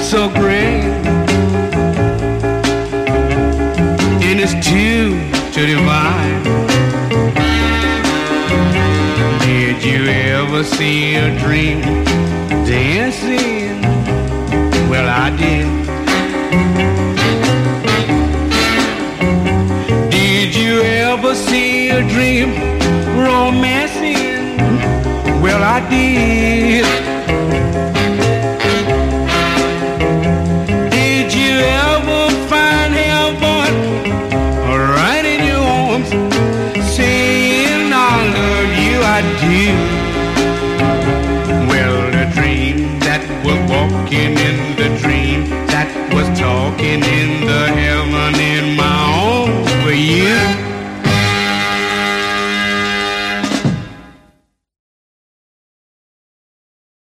so great, and it's too divine. Did you ever see a dream dancing? Well, I did. Did you ever see a dream romancing? Well, I did. Did you ever find heaven right in your arms, saying I love you, I do? Well, the dream that was walking in the dream that was talking in